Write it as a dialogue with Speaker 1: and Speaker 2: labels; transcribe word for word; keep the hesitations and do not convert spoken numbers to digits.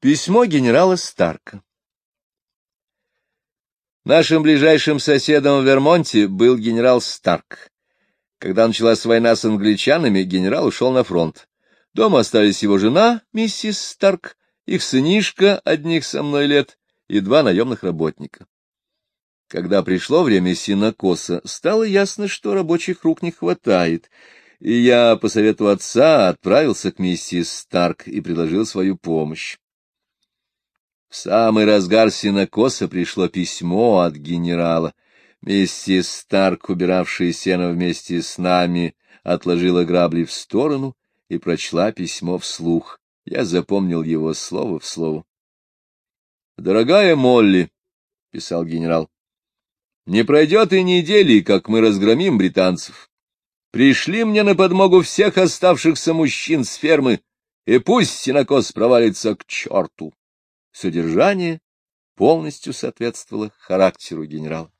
Speaker 1: Письмо генерала Старка. Нашим ближайшим соседом в Вермонте был генерал Старк. Когда началась война с англичанами, генерал ушел на фронт. Дома остались его жена, миссис Старк, их сынишка, одних со мной лет, и два наемных работника. Когда пришло время сенокоса, стало ясно, что рабочих рук не хватает, и я, по совету отца, отправился к миссис Старк и предложил свою помощь. В самый разгар сенокоса пришло письмо от генерала. Миссис Старк, убиравшая сено вместе с нами, отложила грабли в сторону и прочла письмо вслух. Я запомнил его слово в слово. «Дорогая Молли», — писал генерал, — «не пройдет и недели, как мы разгромим британцев. Пришли мне на подмогу всех оставшихся мужчин с фермы, и пусть сенокос провалится к черту». Содержание полностью соответствовало характеру генерала.